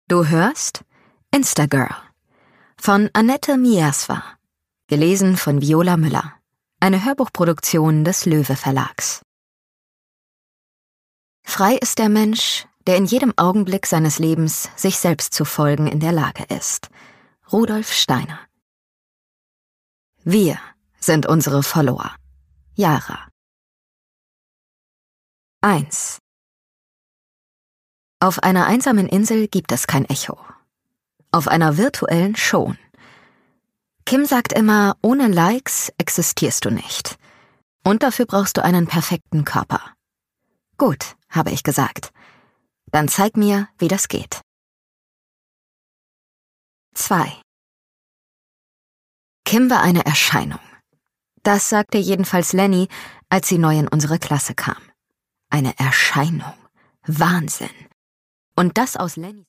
Du hörst Instagirl von Annette Mierswa, gelesen von Viola Müller, eine Hörbuchproduktion des Löwe Verlags. Frei ist der Mensch, der in jedem Augenblick seines Lebens sich selbst zu folgen in der Lage ist. Rudolf Steiner. Wir sind unsere Follower. Yara. 1. Auf einer einsamen Insel gibt es kein Echo. Auf einer virtuellen schon. Kim sagt immer, ohne Likes existierst du nicht. Und dafür brauchst du einen perfekten Körper. Gut, habe ich gesagt. Dann zeig mir, wie das geht. 2. Kim war eine Erscheinung. Das sagte jedenfalls Lenny, als sie neu in unsere Klasse kam. Eine Erscheinung. Wahnsinn. Und das aus Lenny.